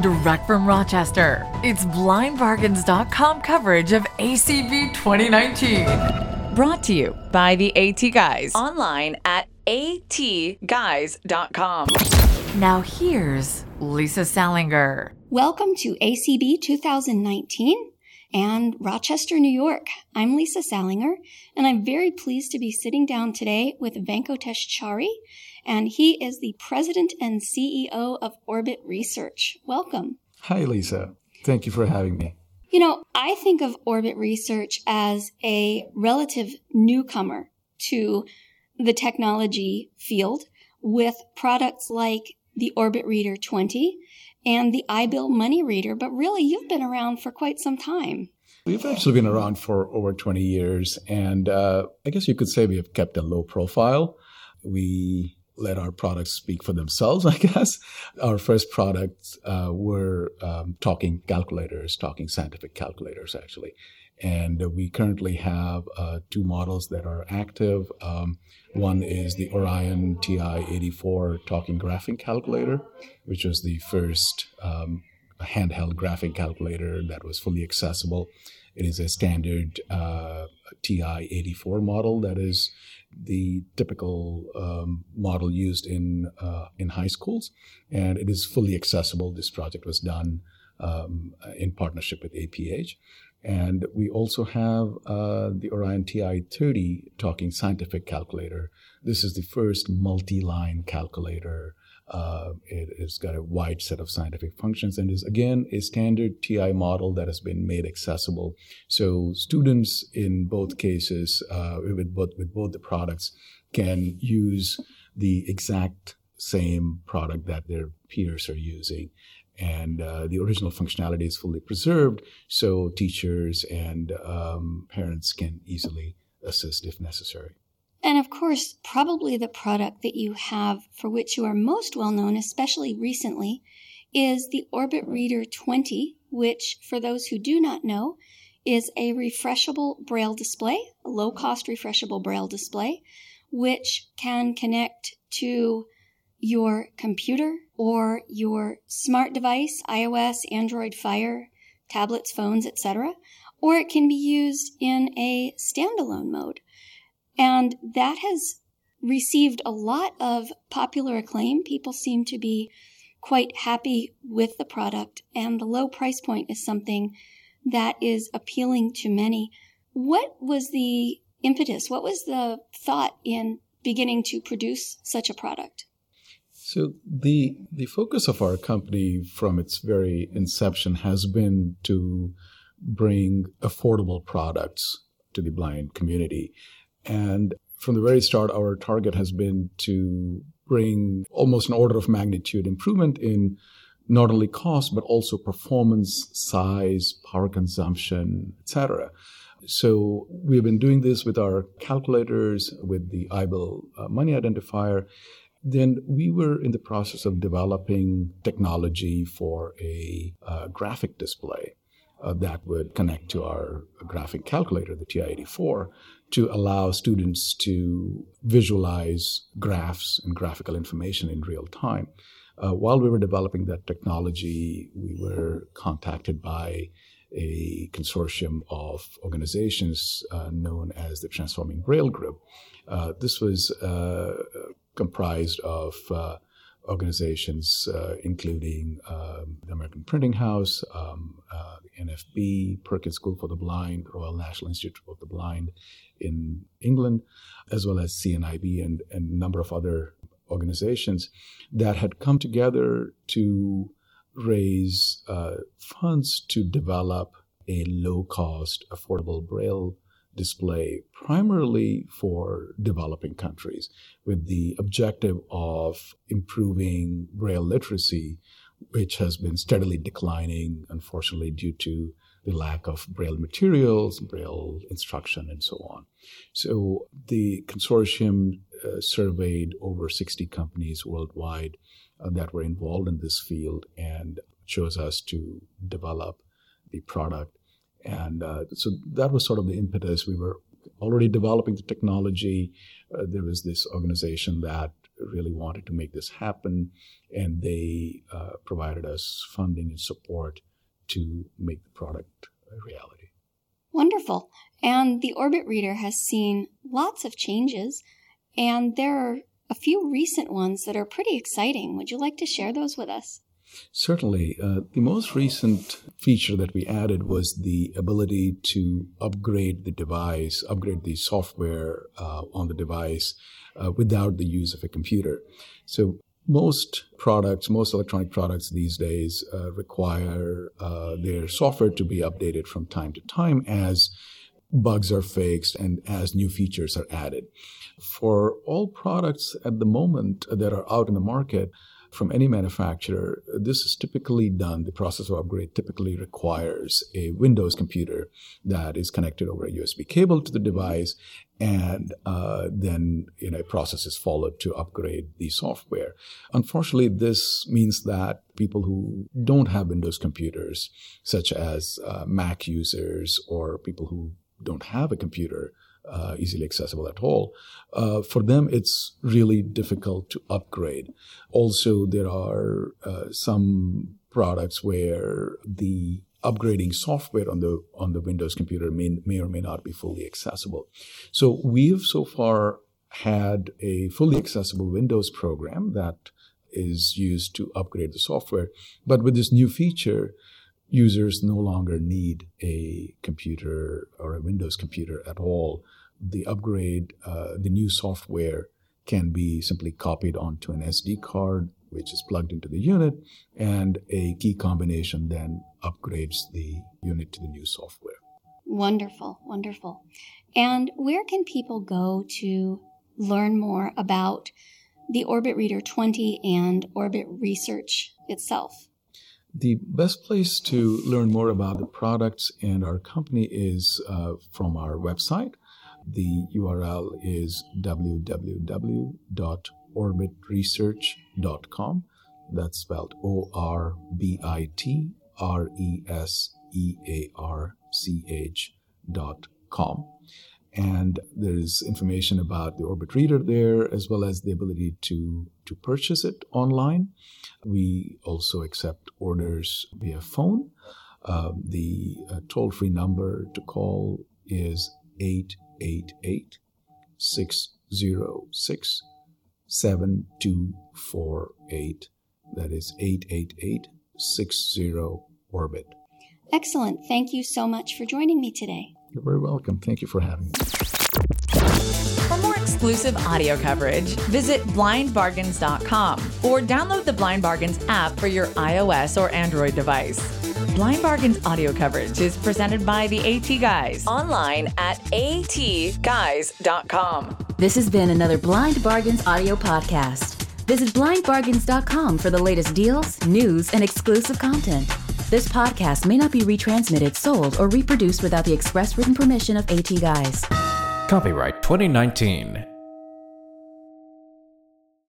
direct from Rochester. It's blindbargains.com coverage of ACB 2019. Brought to you by the AT Guys. Online at atguys.com. Now here's Lisa Salinger. Welcome to ACB 2019 and Rochester, New York. I'm Lisa Salinger, and I'm very pleased to be sitting down today with Venkatesh Chari, and he is the president and CEO of Orbit Research. Welcome. Hi, Lisa. Thank you for having me. You know, I think of Orbit Research as a relative newcomer to the technology field with products like the Orbit Reader 20 and the iBill Money Reader, but really you've been around for quite some time. We've actually been around for over 20 years, and I guess you could say we have kept a low profile. We let our products speak for themselves, I guess. Our first products were talking calculators, talking scientific calculators, actually. And we currently have two models that are active. One is the Orion TI-84 talking graphing calculator, which was the first handheld graphing calculator that was fully accessible. It is a standard TI-84 model that is the typical model used in high schools, and it is fully accessible. This project was done in partnership with APH. And we also have the Orion TI-30 talking scientific calculator. This is the first multi-line calculator. It has got a wide set of scientific functions and is, again, a standard TI model that has been made accessible. So students in both cases, with both the products, can use the exact same product that their peers are using. And the original functionality is fully preserved, so teachers and parents can easily assist if necessary. And of course, probably the product that you have for which you are most well known, especially recently, is the Orbit Reader 20, which, for those who do not know, is a refreshable braille display, a low-cost refreshable braille display, which can connect to your computer or your smart device, iOS, Android, Fire, tablets, phones, etc., or it can be used in a standalone mode. And that has received a lot of popular acclaim. People seem to be quite happy with the product, and the low price point is something that is appealing to many. What was the impetus? What was the thought in beginning to produce such a product? So the focus of our company from its very inception has been to bring affordable products to the blind community. And from the very start, our target has been to bring almost an order of magnitude improvement in not only cost, but also performance, size, power consumption, etc. So we've been doing this with our calculators, with the iBill Money Identifier. Then we were in the process of developing technology for a graphic display that would connect to our graphing calculator, the TI-84, to allow students to visualize graphs and graphical information in real time. While we were developing that technology, we were contacted by a consortium of organizations known as the Transforming Braille Group. This was comprised of organizations including the American Printing House, NFB, Perkins School for the Blind, Royal National Institute of the Blind in England, as well as CNIB and a number of other organizations that had come together to raise funds to develop a low-cost, affordable Braille display, primarily for developing countries, with the objective of improving Braille literacy, which has been steadily declining, unfortunately, due to the lack of Braille materials, Braille instruction, and so on. So the consortium surveyed over 60 companies worldwide that were involved in this field and chose us to develop the product. And so that was sort of the impetus. We were already developing the technology. There was this organization that really wanted to make this happen, and they provided us funding and support to make the product a reality. Wonderful. And the Orbit Reader has seen lots of changes, and there are a few recent ones that are pretty exciting. Would you like to share those with us? Certainly. The most recent feature that we added was the ability to upgrade the device, upgrade the software on the device without the use of a computer. So most electronic products these days require their software to be updated from time to time as bugs are fixed and as new features are added. For all products at the moment that are out in the market, from any manufacturer, this is typically done. The process of upgrade typically requires a Windows computer that is connected over a USB cable to the device, and then a process is followed to upgrade the software. Unfortunately, this means that people who don't have Windows computers, such as Mac users or people who don't have a computer easily accessible at all, for them it's really difficult to upgrade. Also, there are some products where the upgrading software on the Windows computer may or may not be fully accessible. So we've so far had a fully accessible Windows program that is used to upgrade the software, but with this new feature, users no longer need a computer or a Windows computer at all. The upgrade, the new software can be simply copied onto an SD card, which is plugged into the unit, and a key combination then upgrades the unit to the new software. Wonderful, wonderful. And where can people go to learn more about the Orbit Reader 20 and Orbit Research itself? The best place to learn more about the products and our company is from our website. The URL is www.orbitresearch.com. That's spelled ORBITRESEARCH.com. And there's information about the Orbit Reader there, as well as the ability to purchase it online. We also accept orders via phone. The toll-free number to call is 888-606-7248. That is 888-60-ORBIT. Excellent. Thank you so much for joining me today. You're very welcome. Thank you for having me. For more exclusive audio coverage, visit blindbargains.com or download the Blind Bargains app for your iOS or Android device. Blind Bargains audio coverage is presented by the AT Guys online at atguys.com. This has been another Blind Bargains audio podcast. Visit blindbargains.com for the latest deals, news, and exclusive content. This podcast may not be retransmitted, sold, or reproduced without the express written permission of AT Guys. Copyright 2019.